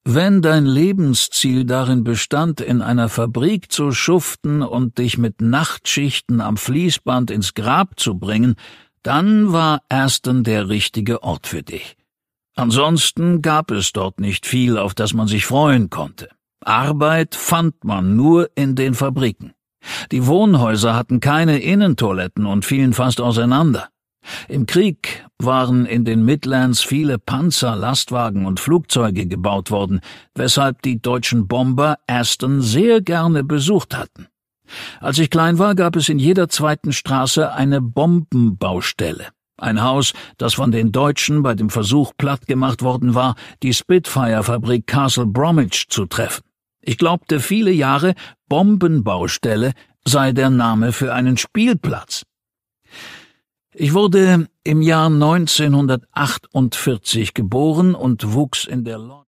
Wenn dein Lebensziel darin bestand, in einer Fabrik zu schuften und dich mit Nachtschichten am Fließband ins Grab zu bringen, dann war Aston der richtige Ort für dich. Ansonsten gab es dort nicht viel, auf das man sich freuen konnte. Arbeit fand man nur in den Fabriken. Die Wohnhäuser hatten keine Innentoiletten und fielen fast auseinander. Im Krieg waren in den Midlands viele Panzer, Lastwagen und Flugzeuge gebaut worden, weshalb die deutschen Bomber Aston sehr gerne besucht hatten. Als ich klein war, gab es in jeder zweiten Straße eine Bombenbaustelle. Ein Haus, das von den Deutschen bei dem Versuch plattgemacht worden war, die Spitfire-Fabrik Castle Bromwich zu treffen. Ich glaubte viele Jahre, Bombenbaustelle sei der Name für einen Spielplatz. Ich wurde im Jahr 1948 geboren und wuchs in der